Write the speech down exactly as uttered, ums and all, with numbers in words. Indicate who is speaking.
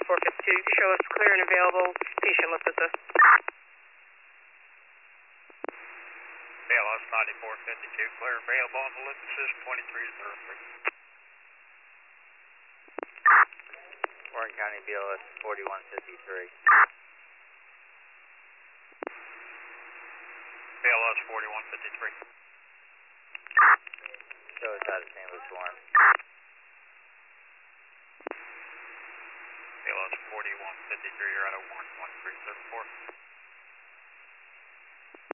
Speaker 1: ninety-four fifty-two. Show us clear and available. Patient LaPizza.
Speaker 2: B L S ninety-four fifty-two, clear available on the lift assist twenty-three to thirty-three.
Speaker 3: Warren County B L S forty-one fifty-three.
Speaker 2: B L S forty-one fifty-three.
Speaker 3: Show us out of Saint Louis, Warren.
Speaker 2: B L S forty-one fifty-three, you're out of Warren one three seven four.